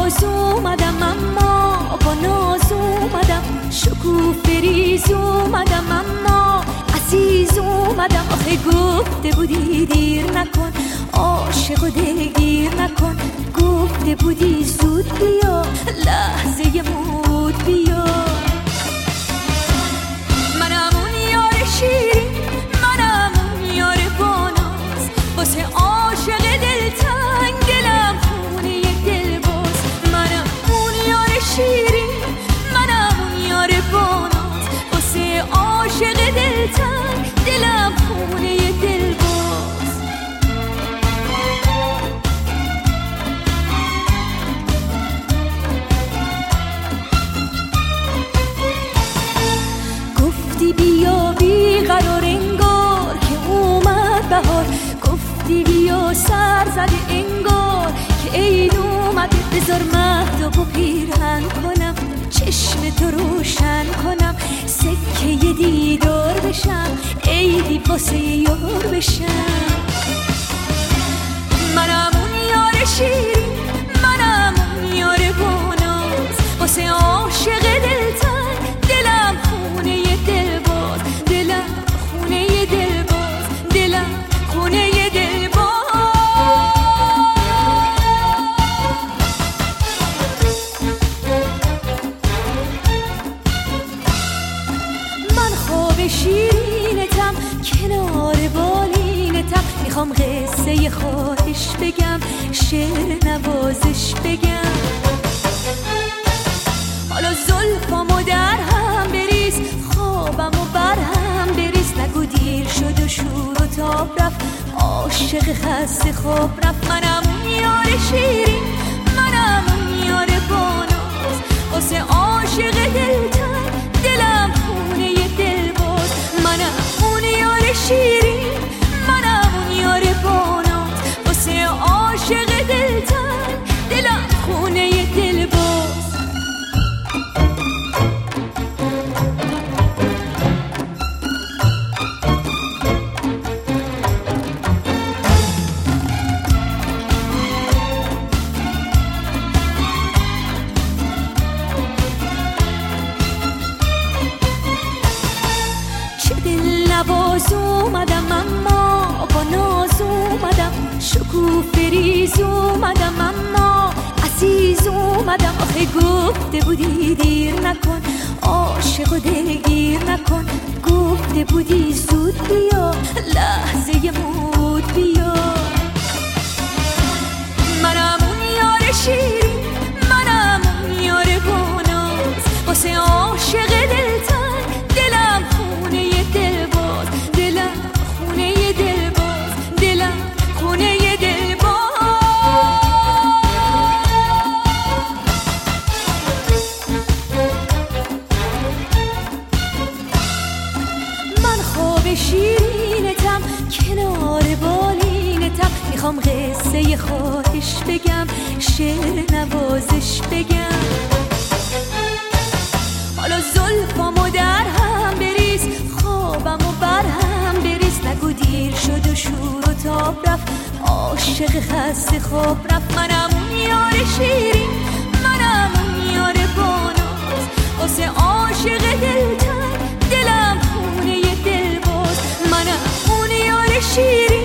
نواز اومدم اما با ناز اومدم، شکوفه ریز اومدم اما عزیز اومدم. آخه گفته بودی دیر نکن، عاشق و دلگیر نکن، گفته بودی زود بیا، لحظه مود بیا. منم اون یار شیرین، منم اون یار باناز، واسه عاشق دلتنگ دلم خونه دلباز. منم اون یار شیرین، منم اون یار باناز، واسه عاشق دلتنگ دلم خونه دلباز. گفتی بیا بیقرار انگار که اومد بهار، گفتی بیا سر زده انگار که عید اومده. بذار مهتاب و پیرهن کنم، چشم تو روشن کنم، سکه ی دیدار بشم، عیدی واسه یار بشم. منم اون یار شیرین، منم اون یار باناز، واسه عاشق دلتنگ دلم خونه دلباز، دلم خونه دلباز، دلم خونه دلباز. من خواب شیرینتم، کنار بالینتم، میخوام قصه خواهش بگم، شعر نوازش بگم. حالا زلفامو در هم بریز، خوابمو بر هم بریز، نگو دیر شد و شور و تاب رفت، عاشق خسته خواب رفت. منم اون یار شیرین، منم اون یار باناز، واسه عاشق دلتنگ دلم خونه دلباز. منم اون یار شیرین، منم اون یار باناز، واسه عاشق دلتنگ دلم خونه دلباز. نواز اومدم اما با ناز اومدم، شکوفه ریز اومدم اما عزیز اومدم. آخه گفته بودی دیر نکن، عاشق و دلگیر نکن، گفته بودی زود بیا، لحظه مود بیا. منم اون یار شیرین، منم اون یار باناز، واسه عاشق دلتنگ دلم خونه دلباز، دلم خونه دلباز، دلم خونه دلباز. من خواب شیرینتم، کنار بالینتم، میخوام قصه خواهش بگم، شعر نوازش بگم. حالا زلفامو در هم بریز، خوابمو بر هم بریز، نگو دیر شد و شور و تاب رفت، عاشق خسته خواب رفت. منم اون یار شیرین، منم اون یار باناز، واسه عاشق دلتنگ دلم خونه دلباز. منم اون یار شیرین،